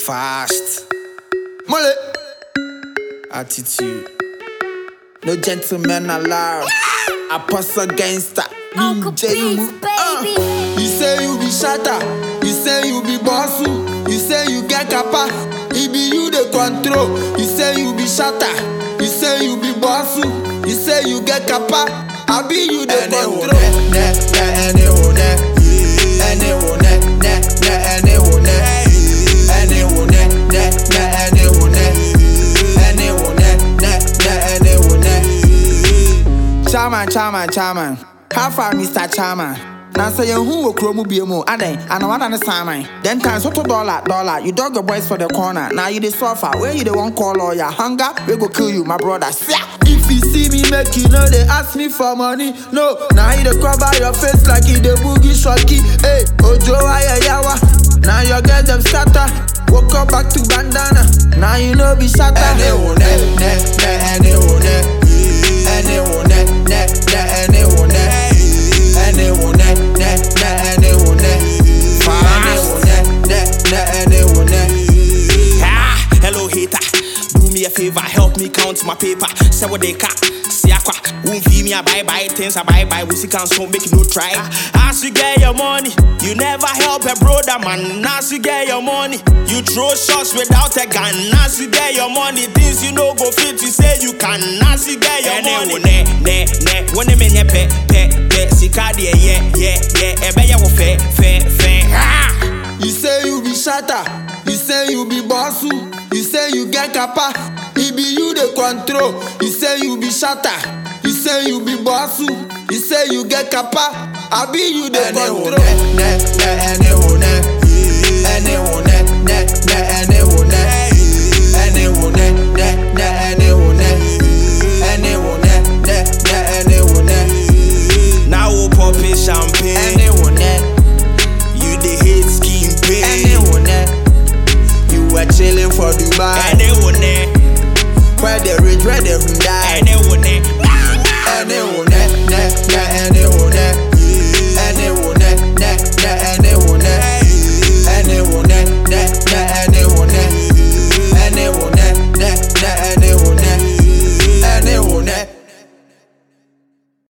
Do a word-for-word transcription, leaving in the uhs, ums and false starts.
Fast. Mole. Attitude. No gentleman allowed. Apostle gangster. Uncle Peace, baby. Uh, you say you be shatter. You say you be bossu. You say you get kappa. It be you the control. You say you be shatter. You say you be bossu. You say you get kappa. I be you the control. Ne, ne, anyone, ne, anyone, ne, ne, ne, anyone, ne, anyone, ne, ne, ne, anyone, ne, anyone, ne, ne, ne, anyone, ne. Chairman, chairman, chairman. How far, Mister Chairman? Now say you who will chromo be more, Ade, and I want to understand. Then times what dollar, dollar. You dog your boys for the corner. Now you the suffer. Where you the one call lawyer? Hunger, we go kill you, my brother. If you see me make you know they ask me for money. No, now you the cover your face like you the boogie shocky. Hey, Ojo Ayayawa. Now you get them scatter. Woke up back to bandana. Now you know be shatter. Anyone, ne, ne, ne, anyone, ne, anyone, ne, ne, ne, anyone, ne, anyone, ne, ne, ne, anyone, ne, anyone, ne, ne, ne, anyone, ne. Ah, hello hater. Do me a favor, help me count my paper. Say what they cut, see aqua. Won't fee me a bye bye, things a bye bye. We see can't so make no try. As you get your money, you never help a brother man. As you get your money, you throw shots without a gun. As you get your money, things you know go fit. You say you can. As you get your money, ne ne ne. When they mean pe pe pe, sikadi yeah yeah yeah. Ebe ya wo fe fe fe. You say you be shatter. You say you be bossu. You say you get kappa. It be you the control. You say you be shatter. You say you be bossu. You say you get kappa. I be you the control. Ne ne ne anyone ne anyone ne ne ne anyone ne anyone ne ne ne anyone ne anyone ne ne ne anyone ne. Now we popping champagne. Anyone ne. You the hate scheme pay. Anyone ne. You were chilling for Dubai. Anyone ne. Where the rich, where the die. Anyone ne. Anyone ne.